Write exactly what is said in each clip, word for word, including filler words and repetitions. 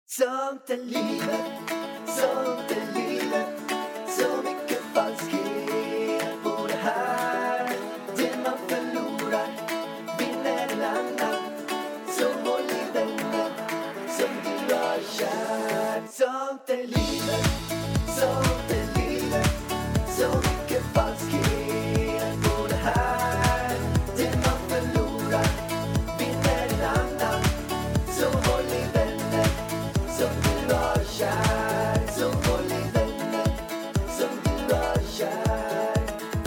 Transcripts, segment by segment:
Sånt är livet, sånt är livet. Så mycket falskhet på det här. Det man förlorar vinner en annan. Så håll i vänner som du har kär. Sånt är livet, sånt är livet. Så mycket falskhet på det här. Det man förlorar vinner en annan. Så håll i vänner som du har kär. Så håll i vänner som du har kär.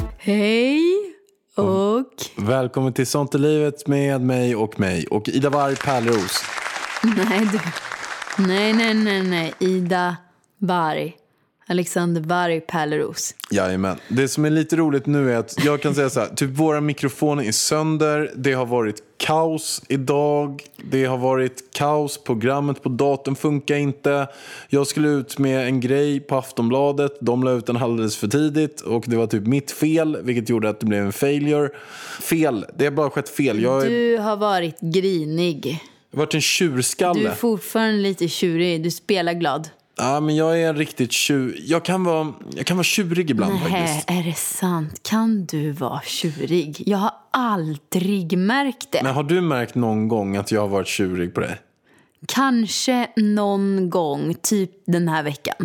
Hej och... Välkommen till Sånt i livet med mig och mig och Ida Warg Pärleros. Nej, du. Nej, nej, nej, nej. Ida Warg. Alexander Warg Pärleros. Jajamän. Det som är lite roligt nu är att jag kan säga så här, typ våra mikrofoner är sönder. Det har varit kaos idag. Det har varit kaos. Programmet på datorn funkar inte. Jag skulle ut med en grej på Aftonbladet. De la ut den alldeles för tidigt. Och det var typ mitt fel, vilket gjorde att det blev en failure. Fel. Det har bara skett fel. Jag är... Du har varit grinig. Jag har varit en tjurskalle. Du är fortfarande lite tjurig. Du spelar glad. Ja, men jag är en riktigt tjur... Jag kan vara, jag kan vara tjurig ibland. Nej, faktiskt. är det sant? Kan du vara tjurig? Jag har aldrig märkt det. Men har du märkt någon gång att jag har varit tjurig på dig? Kanske någon gång, typ den här veckan,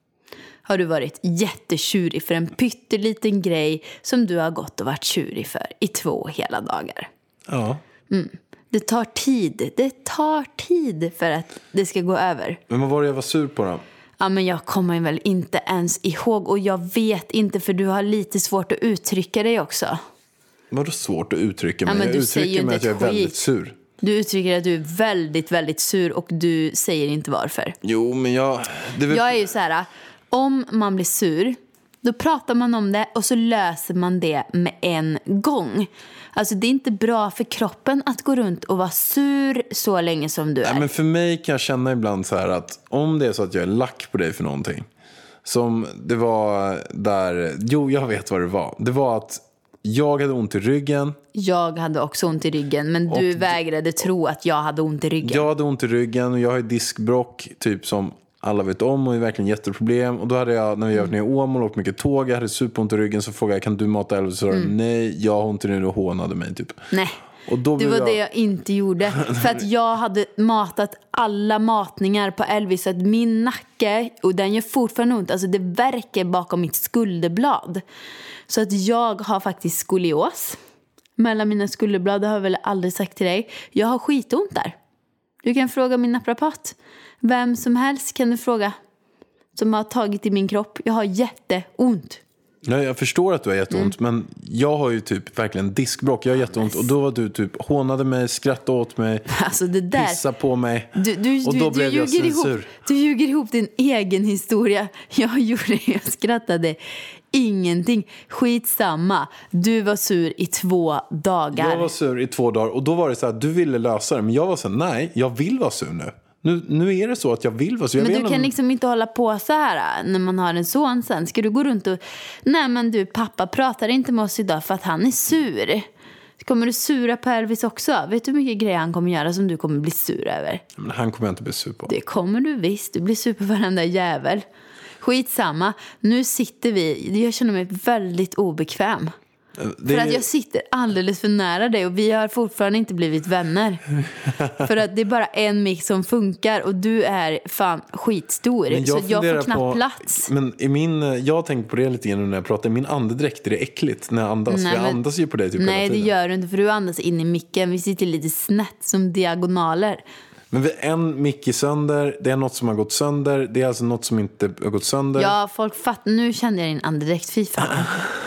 har du varit jättetjurig för en pytteliten grej som du har gått och varit tjurig för i två hela dagar. Ja. Mm. Det tar tid. Det tar tid för att det ska gå över. Men vad var det jag var sur på då? Ja, men jag kommer väl inte ens ihåg. Och jag vet inte, för du har lite svårt att uttrycka dig också. Var det svårt att uttrycka mig? Ja, men jag du säger ju uttrycker mig inte att jag är skit. väldigt sur. Du uttrycker att du är väldigt, väldigt sur. Och du säger inte varför. Jo, men jag... Det väl... Jag är ju så här, om man blir sur, då pratar man om det och så löser man det med en gång. Alltså det är inte bra för kroppen att gå runt och vara sur så länge som du är. Nej, men för mig kan jag känna ibland så här att om det är så att jag är lack på dig för någonting. Som det var där... Jo, jag vet vad det var. Det var att jag hade ont i ryggen. Jag hade också ont i ryggen, men du Och- vägrade tro att jag hade ont i ryggen. Jag hade ont i ryggen och jag har ju diskbrock typ som alla vet om och är verkligen jätteproblem. Och då hade jag, när vi har varit ner i Åmål och åkt mycket tåg, jag hade superont i ryggen, så frågade jag, kan du mata Elvis? Så mm. nej, jag har ont i ryggen, och hånade mig typ. Nej, Och då det blev var jag... det jag inte gjorde. För att jag hade matat alla matningar på Elvis. Så att min nacke, och den gör fortfarande ont, alltså det verkar bakom mitt skulderblad. Så att jag har faktiskt skolios mellan mina skulderblad. Det har jag väl aldrig sagt till dig. Jag har skitont där. Du kan fråga min naprapat. Vem som helst kan du fråga som har tagit i min kropp. Jag har jätteont. Nej, jag förstår att du har jätteont, mm. men jag har ju typ verkligen diskbråck. Jag har jätteont, och då var du typ hånade mig, skrattade åt mig, alltså det där, pissade på mig. Du, du, och då du, blev du jag ljuger censur. ihop, du ljuger ihop din egen historia. Jag gjorde, jag skrattade ingenting. Skitsamma. Du var sur i två dagar. Jag var sur i två dagar, och då var det så här, du ville lösa det, men jag var så här, nej, jag vill vara sur nu. Nu, nu är det så att jag vill vara sur. Jag men du vet kan om... liksom inte hålla på så här när man har en son sen. Ska du gå runt och... Nej, men du, pappa pratar inte med oss idag för att han är sur. Kommer du sura på Elvis också? Vet du hur mycket grejer han kommer göra som du kommer bli sur över? Men han kommer jag inte bli sur på. Det kommer du visst. Du blir sur på varenda jävel. Skitsamma. Nu sitter vi... Jag känner mig väldigt obekväm. Det... För att jag sitter alldeles för nära dig och vi har fortfarande inte blivit vänner. För att det är bara en mick som funkar och du är fan skitstor. Men så jag får knappt på... plats. Men i min, jag har tänkt på det lite grann när jag pratar. I min andedräkt är det äckligt när jag andas. Nej, för jag men... andas ju på dig typ Nej, hela tiden. det gör du inte, för du andas in i micken. Vi sitter lite snett som diagonaler. Men en mick är sönder, det är något som har gått sönder. Det är alltså något som inte har gått sönder. Ja, folk fattar. Nu kände jag din andedräkt. Fy fan.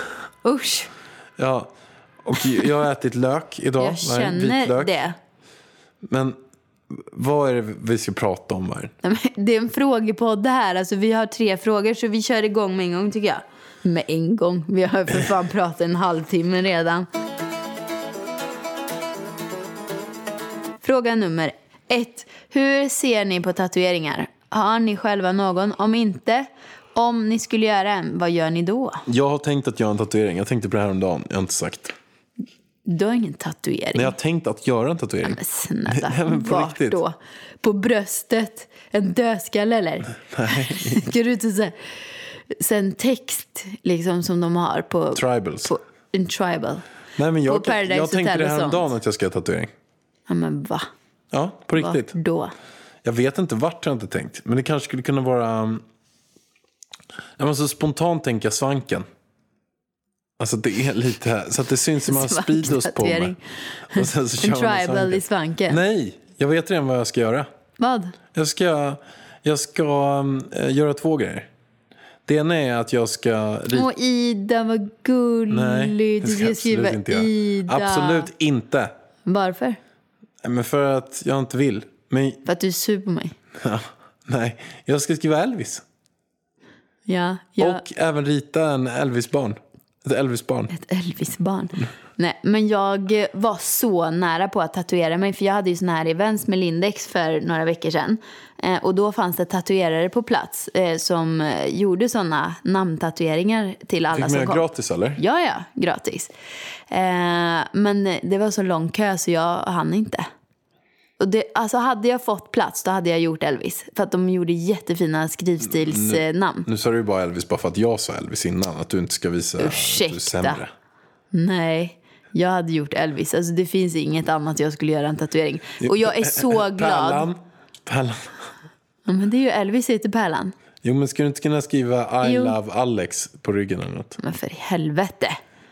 Usch. Ja, och jag har ätit lök idag. Jag känner det. Men vad är det vi ska prata om här? Det är en frågepodd det här. Alltså, vi har tre frågor så vi kör igång med en gång tycker jag. Med en gång. Vi har för fan pratat en halvtimme redan. Fråga nummer ett. Hur ser ni på tatueringar? Har ni själva någon? Om inte, om ni skulle göra en, vad gör ni då? Jag har tänkt att göra en tatuering. Jag tänkte på det här om dagen. Jag har inte sagt. Du har ingen tatuering. Nej, jag har tänkt att göra en tatuering. Men snälla, Nej, men på vart riktigt. då? På bröstet? En dödskalle eller? Nej. Ska du inte säga sen text liksom som de har på Tribals. på en tribal. Nej, men jag, på Paradise jag tänkte Hotel det och här om sånt. dagen att jag ska ha tatuering. Ja men va? Ja, på riktigt. Vart då? Jag vet inte vart, jag inte tänkt. Men det kanske skulle kunna vara... Jag måste spontant tänka svanken. Alltså det är lite... Så att det syns som man har Speedos på mig. Och sen så En kör man tribal svanken. i svanken. Nej, jag vet redan vad jag ska göra. Vad? Jag ska, jag ska um, göra två grejer. Det ena är att jag ska... Rita... Åh Ida, vad gulligt. Nej, det ska Du jag skriva absolut inte göra. Ida. Absolut inte. Varför? Nej, men för att jag inte vill. Men, För att du är sur på mig. ja, nej, jag ska skriva Elvis. Ja, jag... Och även rita en Elvis-barn. Ett Elvis-barn. Ett Elvis-barn. Nej, men jag var så nära på att tatuera mig. För jag hade ju såna här events med Lindex för några veckor sedan. Eh, och då fanns det tatuerare på plats eh, som eh, gjorde såna namntatueringar till alla Fick som man kom. gratis eller? Ja, ja, gratis. Eh, men det var så lång kö så jag hann inte. Och det, alltså hade jag fått plats då hade jag gjort Elvis. För att de gjorde jättefina skrivstilsnamn. Nu sa du ju bara Elvis bara för att jag sa Elvis innan. Att du inte ska visa Ursäkta. att du är sämre. Nej, jag hade gjort Elvis. Alltså det finns inget annat jag skulle göra än tatuering. Och jag är så glad. Pärlan. Pärlan. Ja, men det är ju Elvis heter Pärlan. Jo, men ska du inte kunna skriva I Jo. love Alex på ryggen eller något? Men för i helvete.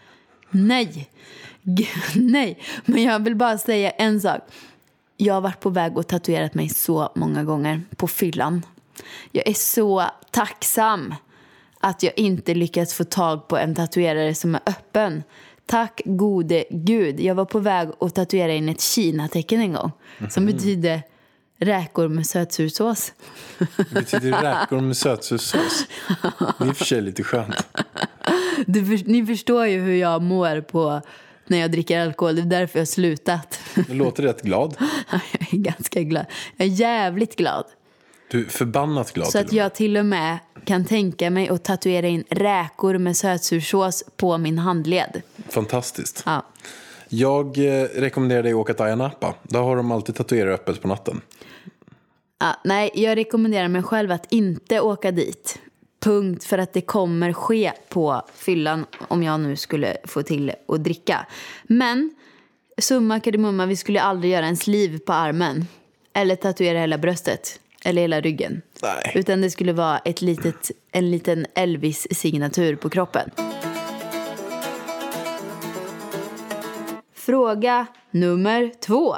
Nej. G- Nej. Men jag vill bara säga en sak. Jag har varit på väg och tatuerat mig så många gånger på fyllan. Jag är så tacksam att jag inte lyckats få tag på en tatuerare som är öppen. Tack gode gud. Jag var på väg att tatuera in ett Kina-tecken en gång. Mm-hmm. Som betyder räkor med sötsursås. Det betyder räkor med sötsursås. Det är i och för sig lite skönt. Du, för, ni förstår ju hur jag mår på när jag dricker alkohol. Det är därför jag har slutat. Du låter rätt glad. Jag är ganska glad. Jag är jävligt glad. Du är förbannat glad. Så att jag till och med kan tänka mig att tatuera in räkor med sötsursås på min handled. Fantastiskt. Ja. Jag eh, rekommenderar dig att åka till Ayia Napa. Där har de alltid tatuerare öppet på natten. Ja, nej, jag rekommenderar mig själv att inte åka dit. Punkt, för att det kommer ske på fyllan om jag nu skulle få till att dricka. Men summa kardemumma, vi skulle aldrig göra en sliv på armen. Eller tatuera hela bröstet. Eller hela ryggen. Nej. Utan det skulle vara ett litet, en liten Elvis-signatur på kroppen. Fråga nummer två.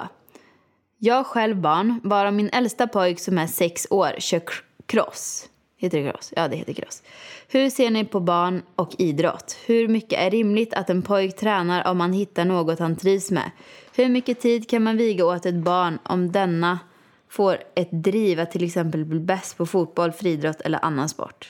Jag själv barn, bara min äldsta pojk som är sex år kör cross. Heter det cross? Ja, det heter cross. Hur ser ni på barn och idrott? Hur mycket är rimligt att en pojk tränar om man hittar något han trivs med? Hur mycket tid kan man viga åt ett barn om denna får ett driv att till exempel bli bäst på fotboll, friidrott eller annan sport?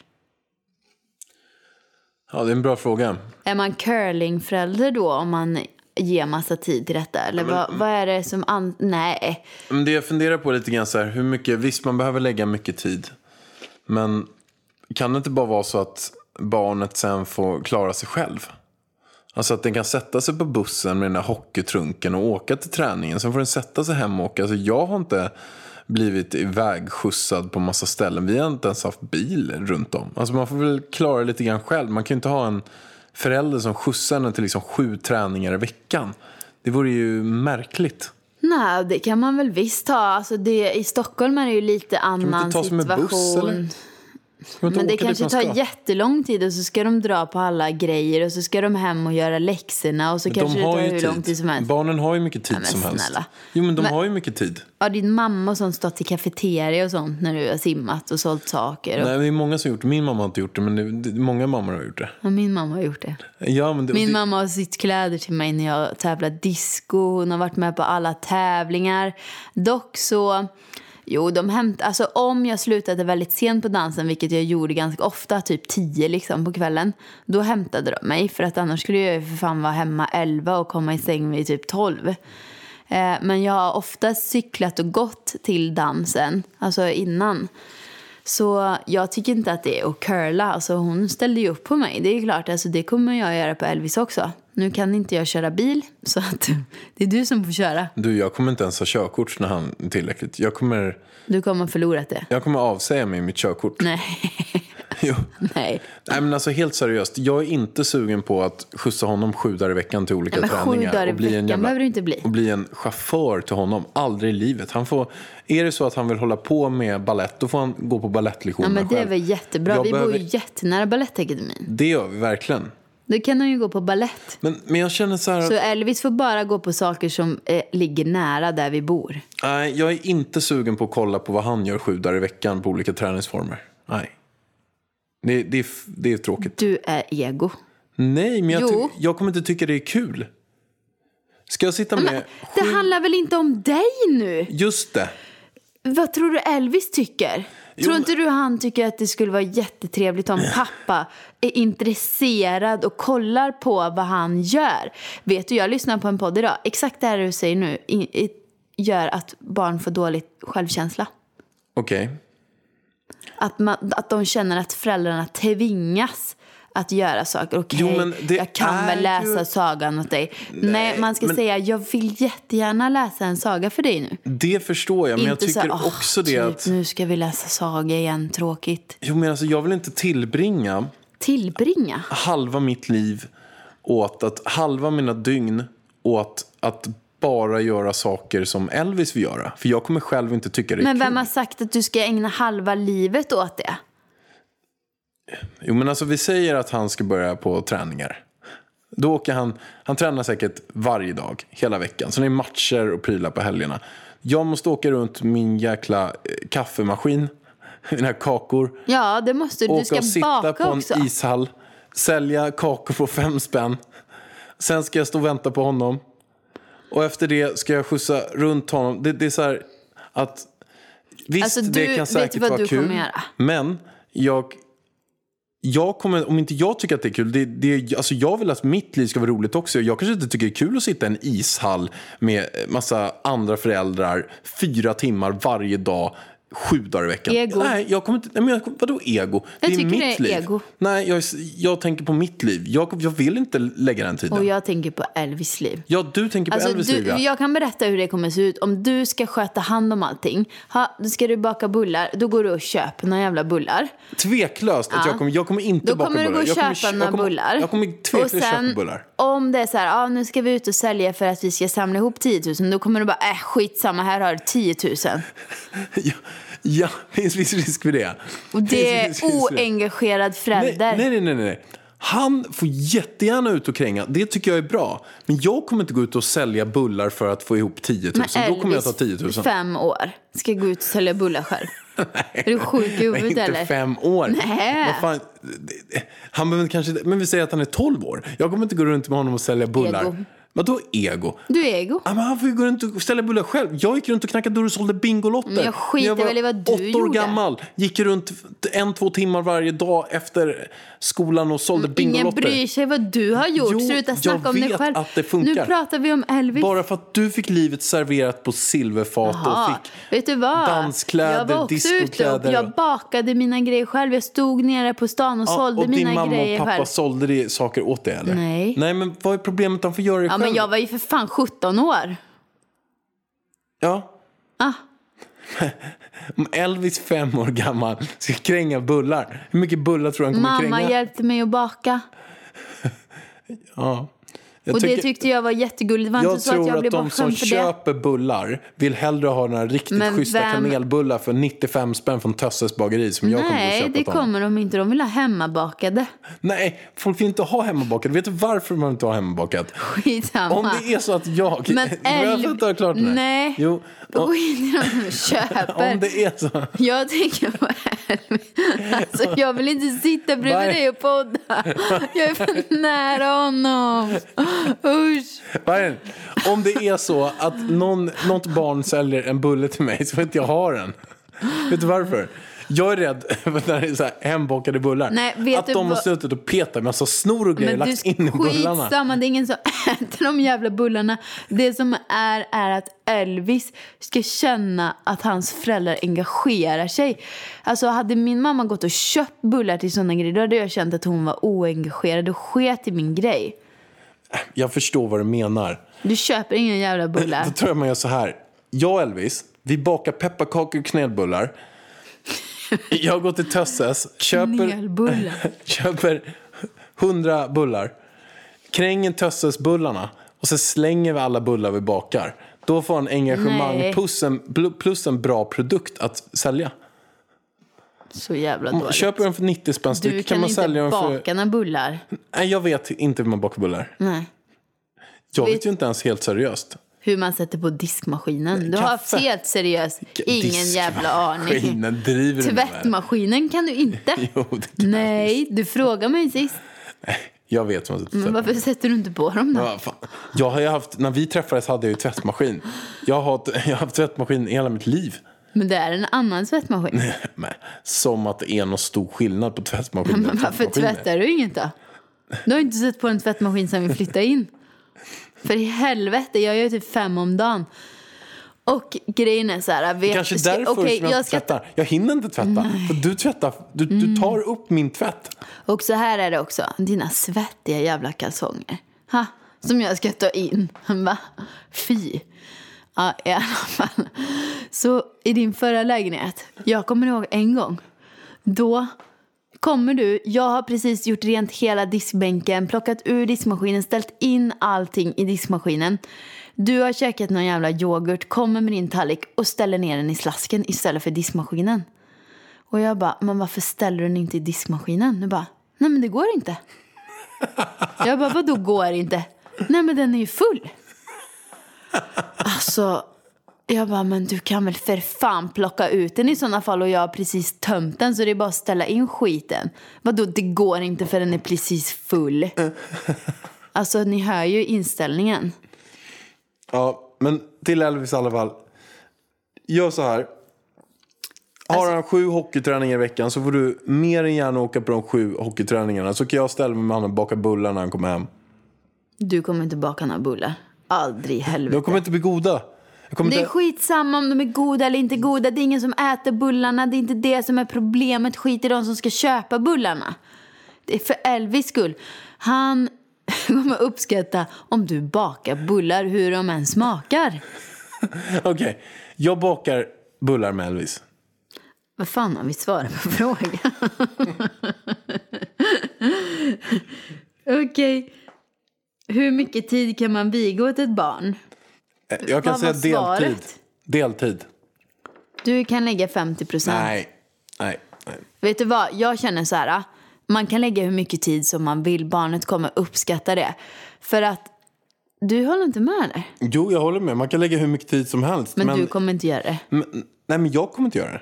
Ja, det är en bra fråga. Är man curlingförälder då om man ger massa tid till detta? Eller men, vad, vad är det som... An- Nej. Men det jag funderar på lite grann så här, hur mycket, visst man behöver lägga mycket tid. Men kan det inte bara vara så att barnet sen får klara sig själv? Alltså att den kan sätta sig på bussen med den där hockeytrunken och åka till träningen. Sen får den sätta sig hem och åka. Alltså jag har inte blivit ivägskjutsad på massa ställen. Vi har inte ens haft bil runt om. Alltså man får väl klara det lite grann själv. Man kan ju inte ha en förälder som skjutsar den till liksom sju träningar i veckan. Det vore ju märkligt. Nej, det kan man väl visst ha. Alltså det, i Stockholm är det ju lite annan ta som en situation. buss, eller? Men det kanske tar jättelång tid och så ska de dra på alla grejer och så ska de hem och göra läxorna och så Men kanske de det har tar ju hur tid. lång tid som helst. Barnen har ju mycket tid Ja, men som helst. snälla. Jo, men de Men- har ju mycket tid. Ja, din mamma som stått i kafeteria och sånt när du har simmat och sålt saker. Och... Nej, det är många som har gjort det. Min mamma har inte gjort det, men det, det, många mammor har gjort det. Ja, min mamma har gjort det. Ja, men det, Min det, mamma har sytt kläder till mig när jag tävlar disco. Hon har varit med på alla tävlingar. Dock så... Jo, de hämt, alltså om jag slutade väldigt sent på dansen, vilket jag gjorde ganska ofta, typ tio liksom på kvällen, då hämtade de mig, för att annars skulle jag ju för fan vara hemma elva och komma i säng vid typ tolv. Eh, men jag har ofta cyklat och gått till dansen, alltså innan. Så jag tycker inte att det är att curla. Alltså hon ställde ju upp på mig. Det är klart, alltså det kommer jag göra på Elvis också. Nu kan inte jag köra bil, så att det är du som får köra. Du, jag kommer inte ens ha körkort när han är tillräckligt. Jag kommer... Du kommer förlora det. Jag kommer avsäga mig mitt körkort. Nej. Jo. Nej. Nej, men alltså helt seriöst. Jag är inte sugen på att skjutsa honom sju dagar i veckan till olika Nej, men träningar. sju dagar i och bli en veckan jävla, behöver det inte bli. Och bli en chaufför till honom. Aldrig i livet. Han får, är det så att han vill hålla på med ballett, då får han gå på ballettlektioner Ja, men det är själv. väl jättebra. Jag Vi behöver... bor ju jättenära Balettakademin. Det gör vi verkligen. Då kan han ju gå på ballett. Men, men jag känner så här... Så Elvis får bara gå på saker som eh, ligger nära där vi bor. Nej, jag är inte sugen på att kolla på vad han gör sju dagar i veckan på olika träningsformer. Nej. Det, det, är, det är tråkigt. Du är ego. Nej, men jag, Jo. ty- jag kommer inte tycka det är kul. Ska jag sitta med... Men det sju... handlar väl inte om dig nu? Just det. Vad tror du Elvis tycker? Jo, Tror men- inte du han tycker att det skulle vara jättetrevligt om pappa är intresserad och kollar på vad han gör? Vet du, jag lyssnar på en podd idag. Exakt det här du säger nu i, i, gör att barn får dålig självkänsla. Okej. Att, man, att de känner att föräldrarna tvingas att göra saker. Okej, Jo, men det jag kan är väl läsa ju- sagan åt dig. Nej, Nej man ska men- säga, jag vill jättegärna läsa en saga för dig nu. Det förstår jag, men jag Inte tycker så, "Åh, också det typ, att... nu ska vi läsa saga igen, tråkigt. Jo, men alltså, jag vill inte tillbringa Tillbringa. halva mitt liv åt att... Halva mina dygn åt att bara göra saker som Elvis vill göra. För jag kommer själv inte tycka det är Men vem kul. har sagt att du ska ägna halva livet åt det? Jo, men alltså vi säger att han ska börja på träningar. Då åker han, han tränar säkert varje dag, hela veckan. Så det är matcher och prylar på helgerna. Jag måste åka runt min jäkla eh, kaffemaskin, mina kakor. Ja, det måste du. Du Åka ska och sitta baka på en också. ishall, sälja kakor på fem spänn. Sen ska jag stå och vänta på honom. Och efter det ska jag skjutsa runt honom. Det, det är så här att... Visst, Alltså, du- det kan vet säkert du vad vara du kul. kommer göra? Men jag... Jag kommer, om inte jag tycker att det är kul, det, det, alltså jag vill att mitt liv ska vara roligt också. Jag kanske inte tycker det är kul att sitta i en ishall med massa andra föräldrar fyra timmar varje dag, sju dagar i veckan. Ego. Nej, jag kommer inte, nej, men jag, vadå ego? Jag det är tycker mitt det är liv. ego. Nej, jag, jag tänker på mitt liv. Jag, jag vill inte lägga den tiden. Och jag tänker på Elvis liv. Ja, du tänker på Alltså, Elvis du, liv, ja. jag kan berätta hur det kommer se ut. Om du ska sköta hand om allting, ha, då ska du baka bullar, då går du och köper några jävla bullar. Tveklöst att Ja. jag kommer, jag kommer inte Då baka kommer du bullar. gå och jag köpa kommer, några jag kommer, bullar. Jag kommer tveklöst och sen, köpa bullar. om det är så här, ah, nu ska vi ut och sälja för att vi ska samla ihop tio tusen, då kommer du bara, äh, skitsamma, här har du tio tusen. Ja, ja, finns viss risk för det. Och det är Finns viss risk för det. oengagerad förälder. Nej, nej, nej, nej. Han får jättegärna ut och kränga. Det tycker jag är bra. Men jag kommer inte gå ut och sälja bullar för att få ihop tio tusen. Men Då kommer jag ta tio Elvis, tusen. fem år, ska gå ut och sälja bullar själv. Är du sjuk i Nej, huvudet inte eller? fem år. Nej. Vad fan, han behöver kanske, men vi säger att han är tolv år. Jag kommer inte gå runt med honom och sälja bullar. Ego. Vadå ego? Du är ego. Ja, men han får ju gå runt och ställa bullar själv. Jag gick runt och knackade dörr och sålde bingolotter. Men jag skiter När var väl i vad du åtta år gjorde. gammal. Gick runt en, två timmar varje dag efter skolan och sålde Mm, Ingen bingolotter. bryr sig vad du har gjort. Jo, Sluta jag snacka om dig vet själv. att det funkar. Nu pratar vi om Elvis. Bara för att du fick livet serverat på silverfat Jaha, och fick vet du vad? danskläder, jag var också ute och discokläder. jag bakade mina grejer själv. Jag stod nere på stan och Ja, sålde och mina din mamma grejer och pappa själv. sålde det saker åt dig eller? Nej. Nej, men vad är problemet? Han får göra det Ja, själv. men jag var ju för fan sjutton år. Ja. Ah. Om Elvis fem år gammal ska kränga bullar. Hur mycket bullar tror du han kommer Mamma kränga? hjälpte mig att baka. Ja. Jag Och det tycker- tyckte jag var jättegulligt. Det var Jag inte så att tror jag att blev de som bortskämd för det. köper bullar vill hellre ha några riktigt Men schyssta vem- kanelbullar för nittiofem spänn från Tösses bageri som jag kommer att Nej, köpa det åt honom. kommer de inte. De vill ha hemmabakade. Nej, folk vill inte ha hemmabakat. Vet du varför man inte har hemmabakat? Skitsamma. Om det är så att jag... Men jag får inte ha klart det här. Nej. Jo, om, Skit i dem som köper. om det är så... Jag tänker på Elvis. Alltså, jag vill inte sitta bredvid Var- dig och podda. Jag är för nära honom. Usch. Vad är det? Om det är så att någon, något barn säljer en bulle till mig så får inte jag ha den. Vet du varför? Jag är rädd för när det är så här hembakade bullar. Nej, vet att du de vad- har suttit och petat med massa snor och grejer Men du, lagt in i bullarna. skitsamma, det är ingen som äter de jävla bullarna. Det som är är att Elvis ska känna att hans föräldrar engagerar sig. Alltså hade min mamma gått och köpt bullar till sådana grejer, då hade jag känt att hon var oengagerad och sket i min grej. Jag förstår vad du menar. Du köper inga jävla bullar. Då tror jag man gör så här. Jag och Elvis, vi bakar pepparkakor och knällbullar. Jag går till Tösses, köper, köper hundra bullar. Kränger Tösses bullarna. Och så slänger vi alla bullar vi bakar. Då får en engagemang plus en, plus en bra produkt att sälja. Så jävla dåligt. Köper den för nittio spänn styck, du kan man sälja den för... Du kan inte baka några bullar. Nej, jag vet inte hur man bakar bullar. Nej. Jag vet, vet ju inte ens helt seriöst. Hur man sätter på diskmaskinen. Du Kaffe. har helt seriöst ingen jävla aning. Driver Tvättmaskinen kan du inte. Jo, det kan Nej, du frågar mig sist. Nej, jag vet vad man sätter. Men varför sätter du inte på dem då? Ja, fan. Jag har ju haft, när vi träffades hade jag ju tvättmaskin. Jag har, jag har haft tvättmaskin hela mitt liv. Men det är en annan tvättmaskin. Nej, som att det är någon stor skillnad på tvättmaskin. Men varför tvättar du inget då? Du har inte sett på en tvättmaskin sedan vi flyttade in. För i helvete, jag gör typ fem om dagen. Och grejen är så här... Vet, Kanske ska, därför okay, som jag, jag inte tvättar. Ta... Jag hinner inte tvätta. Nej. För du tvättar, du, mm. du tar upp min tvätt. Och så här är det också. Dina svettiga jävla kalsonger. Ha, som jag ska ta in. Va? Fy. Ja, i alla fall. Så i din förra lägenhet. Jag kommer ihåg en gång. Då... Kommer du, jag har precis gjort rent hela diskbänken, plockat ur diskmaskinen, ställt in allting i diskmaskinen. Du har käkat någon jävla yoghurt, kommer med din tallrik och ställer ner den i slasken istället för diskmaskinen. Och jag bara, men varför ställer du den inte i diskmaskinen? Du bara, nej men det går inte. Jag bara, vadå går inte? Nej men den är ju full. Alltså... Jag bara, men du kan väl för fan plocka ut den i sådana fall och jag har precis tömt den så det är bara att ställa in skiten. Vadå, det går inte för den är precis full. Alltså, ni hör ju inställningen. Ja, men till Elvis i alla fall. Gör så här. Har alltså, han sju hockeyträningar i veckan så får du mer än gärna åka på de sju hockeyträningarna. Så kan jag ställa mig med honom och baka bullar när han kommer hem. Du kommer inte baka några bullar. Aldrig, helvete. De kommer inte bli goda. Det är inte... skitsamma om de är goda eller inte goda. Det är ingen som äter bullarna. Det är inte det som är problemet. Skit i de som ska köpa bullarna. Det är för Elvis skull. Han kommer uppskatta om du bakar bullar hur de än smakar. Okej, okay. Jag bakar bullar med Elvis. Vad fan har vi svarat på frågan? Okej. Okay. Hur mycket tid kan man viga åt ett barn? Jag kan säga deltid. Deltid. Du kan lägga femtio procent. Nej. nej, nej. Vet du vad? Jag känner så här. Man kan lägga hur mycket tid som man vill. Barnet kommer uppskatta det. För att du håller inte med det. Jo, jag håller med. Man kan lägga hur mycket tid som helst. Men, men... du kommer inte göra det. Men, nej, men jag kommer inte göra det.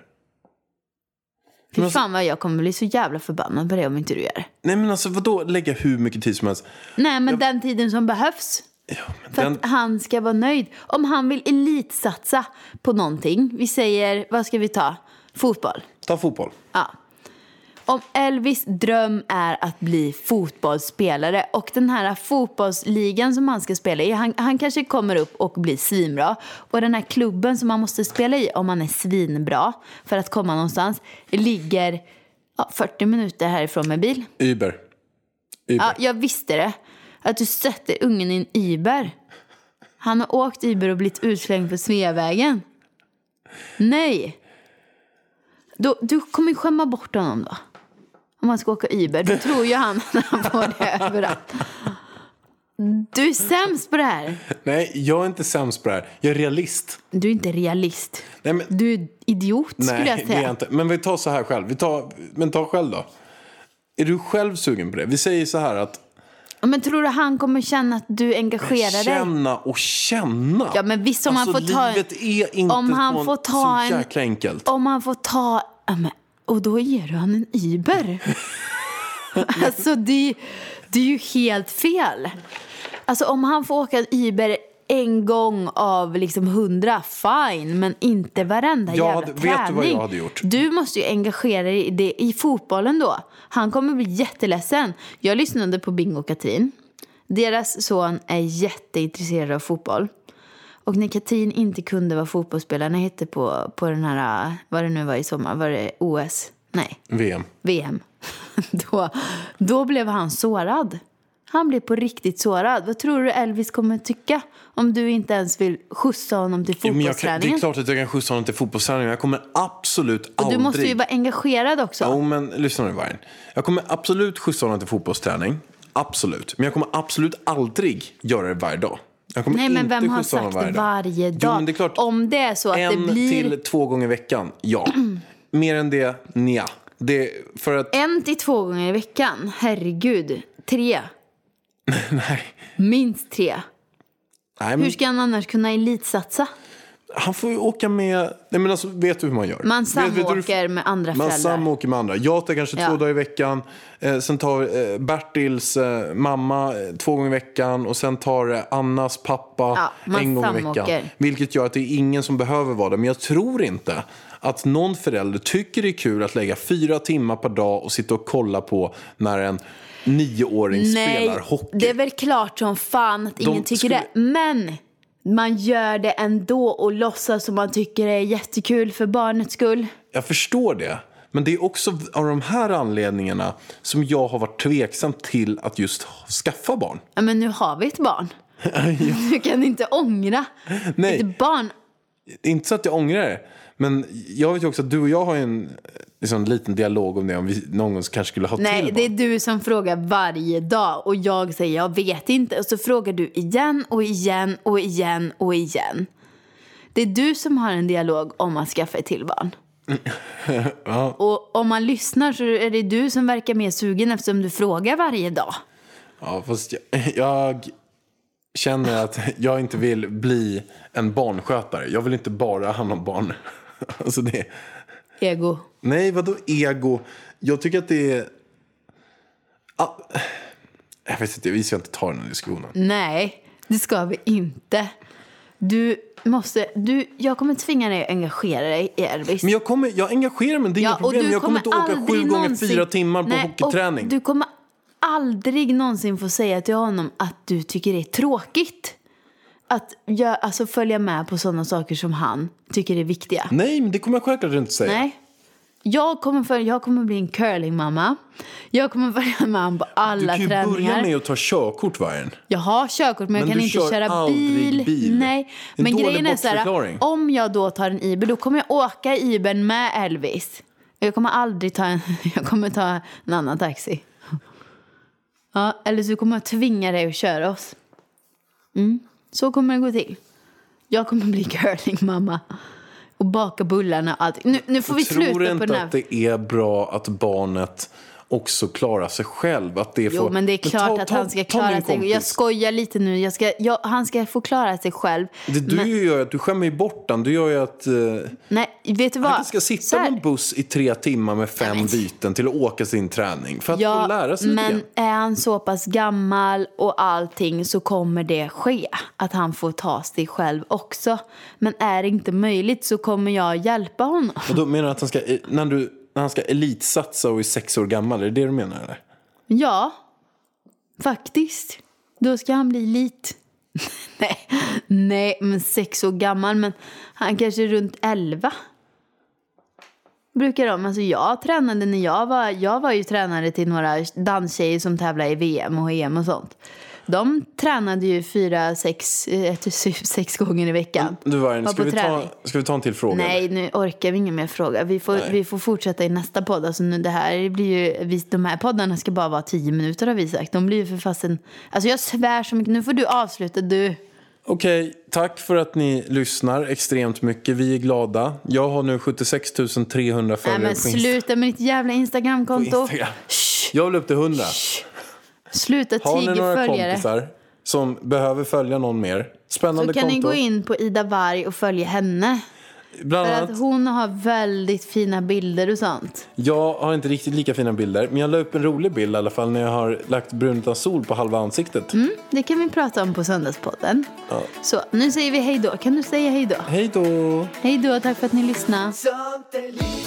Fy fan vad jag kommer bli så jävla förbannad på det om inte du gör det. Nej, men alltså vadå lägga hur mycket tid som helst? Nej, men jag... den tiden som behövs. Ja, men för den... att han ska vara nöjd. Om han vill elitsatsa på någonting. Vi säger, vad ska vi ta? Fotboll. Ta fotboll. Ja. Om Elvis dröm är att bli fotbollsspelare och den här fotbollsligan som han ska spela i, han, han kanske kommer upp och blir svinbra. Och den här klubben som han måste spela i om han är svinbra för att komma någonstans ligger ja, fyrtio minuter härifrån med bil. Uber. Uber. Ja, jag visste det. Att du sätter ungen i en Uber. Han har åkt Uber och blivit utslängd på Sveavägen. Nej. Då, du kommer ju skämma bort honom då. Om man ska åka Uber. Då tror ju han när han får det överallt. Du är sämst på det här. Nej, jag är inte sämst på det här. Jag är realist. Du är inte realist. Nej, men... Du är idiot Nej, skulle jag säga. Nej, inte. Men vi tar så här själv. Vi tar... Men ta själv då. Är du själv sugen på det? Vi säger så här att... Men tror du han kommer känna att du engagerar dig? Känna och känna. Ja, men visst om alltså, han får ta... livet är inte om han får ta så jäkla enkelt. Om han får ta... Ja, men, och då ger du han en Uber. Alltså, det, det är ju helt fel. Alltså, om han får åka en Uber en gång av liksom hundra, fine. Men inte varenda jag jävla hade, träning. Vet du vad jag hade gjort? Du måste ju engagera dig i, det, i fotbollen då. Han kommer bli jätteledsen. Jag lyssnade på Bingo och Katrin. Deras son är jätteintresserad av fotboll. Och när Katrin inte kunde vara fotbollsspelare, när hette på, på den här, vad det nu var i sommar, var det O S? Nej. V M. V M. då, då blev han sårad. Han blir på riktigt sårad. Vad tror du Elvis kommer tycka om du inte ens vill skjutsa honom till Men jag kan, fotbollsträningen? det är klart att jag kan skjuta honom till fotbollsträningen. Jag kommer absolut Och aldrig... du måste ju vara engagerad också. Jo, men lyssna nu, Vargen. Jag kommer absolut skjutsa honom till fotbollsträning. Absolut. Men jag kommer absolut aldrig göra det varje dag. Jag kommer Nej, men inte vem har skjutsa honom sagt det varje dag. varje dag? Jo, men det är klart, om det är så att en det blir... till två gånger i veckan, ja. Mer än det, nja. Det för att... En till två gånger i veckan? Herregud. Tre. Nej. Minst tre. Nej, men Hur ska han annars kunna elitsatsa? han får ju åka med... Nej, men alltså, vet du hur man gör? Man vet, vet du, samåker med andra Man föräldrar. samåker med andra. Jag tar kanske Ja. två dagar i veckan. Eh, sen tar eh, Bertils eh, mamma eh, två gånger i veckan. Och sen tar eh, Annas pappa Ja, man en gång i samåker. veckan. Vilket gör att det är ingen som behöver vara det. Men jag tror inte att någon förälder tycker det är kul att lägga fyra timmar per dag och sitta och kolla på när en nioåring spelar hockey. Det är väl klart som fan att ingen tycker skulle- det. Men man gör det ändå och låtsas som man tycker det är jättekul för barnets skull. Jag förstår det. Men det är också av de här anledningarna som jag har varit tveksam till att just skaffa barn. Ja, men nu har vi ett barn. Du kan inte ångra. Nej. Ett barn. Inte så att jag ångrar det. Men jag vet ju också att du och jag har ju en liksom, liten dialog om det. Om vi någon gång kanske skulle ha Nej, till det är barn. du som frågar varje dag. Och jag säger jag vet inte. Och så frågar du igen och igen och igen och igen. Det är du som har en dialog om att skaffa ett till barn. Ja. Och om man lyssnar så är det du som verkar mer sugen eftersom du frågar varje dag. Ja, fast jag, jag känner att jag inte vill bli en barnskötare. Jag vill inte bara ha hand om barn. Alltså det... Ego. Nej, vadå ego? Jag tycker att det är... Ah, jag vet inte, vi ska inte ta den här diskussionen. Nej, det ska vi inte. Du måste... Du, jag kommer tvinga dig att engagera dig i Elvis. Men jag, kommer, jag engagerar mig, det är Ja, inga och problem. du Jag kommer inte åka aldrig sju gånger någonsin- fyra timmar på Nej, hockeyträning. och du kommer aldrig någonsin få säga till honom att du tycker det är tråkigt. Att jag, alltså, följa med på sådana saker som han tycker är viktiga. Nej, men det kommer jag självklart inte säga. Nej. Jag kommer, för, jag kommer bli en curlingmamma. Jag kommer följa med honom på alla Du kan ju träningar. börja med att ta körkort, Vargen. Jag har körkort men jag Men kan du inte kör köra aldrig bil. bil. Nej, En men dålig grejen är så här, bortförklaring. om jag då tar en Uber då kommer jag åka i Ubern med Elvis. Jag kommer aldrig ta en, jag kommer ta en annan taxi. Ja, eller så kommer jag tvinga dig att köra oss. Mm, så kommer det gå till. Jag kommer bli curlingmamma och baka bullarna och allt. Nu, nu får vi Tror sluta inte på den här. att det är bra att barnet också klarar sig själv? Att det Jo, får... men det är klart ta- att ta- han ska ta min klara sig. kompis. Jag skojar lite nu. Jag ska, jag, han ska få klara sig själv. Det du Men- gör är att du skämmer ju bort den. Du gör ju att eh, Nej, vet du vad? han ska Så sitta här. på en buss i tre timmar med fem men- byten till att åka sin träning. För att Ja, få lära sig lite men grann. är han så pass gammal och allting så kommer det ske. Att han får ta sig själv också. Men är det inte möjligt så kommer jag hjälpa honom. Och då menar du att han ska, när, du, när han ska elitsatsa och är sex år gammal, är det det du menar eller? Ja, faktiskt. Då ska han bli elit. nej, nej, men sex år gammal. Men han kanske är runt elva. Brukar de. Alltså jag tränade när jag var... Jag var ju tränare till några danstjejer som tävlar i V M och E M och sånt. De tränade ju fyra, sex, eh, sex gånger i veckan. Du Vargen, Var ska på vi, ta, träning. ska vi ta en till fråga? Nej, eller? nu orkar vi ingen mer fråga. Vi får, Nej. vi får fortsätta i nästa podd. Alltså nu det här blir ju, vi, de här poddarna ska bara vara tio minuter har vi sagt. De blir ju för fasen... Alltså jag svär så mycket. Nu får du avsluta, du. Okej, tack för att ni lyssnar extremt mycket. Vi är glada. Jag har nu sjuttiosex tusen trehundra Nej följare men på Insta- sluta med ditt jävla på Instagramkonto. Instagram. Shh, Jag vill upp till hundra. sluta Har ni tiga några följare. kompisar som behöver följa någon mer? Spännande Så kan konto. ni gå in på Ida Varg och följa henne. Bland För annat, att hon har väldigt fina bilder och sånt. jag har inte riktigt lika fina bilder, men jag la upp en rolig bild i alla fall när jag har lagt brun utan sol på halva ansiktet. Mm, det kan vi prata om på söndagspodden. Ja. Så nu säger vi hej då. Kan du säga hej då? Hej då! Hej då, tack för att ni lyssnade. Sånt är livet.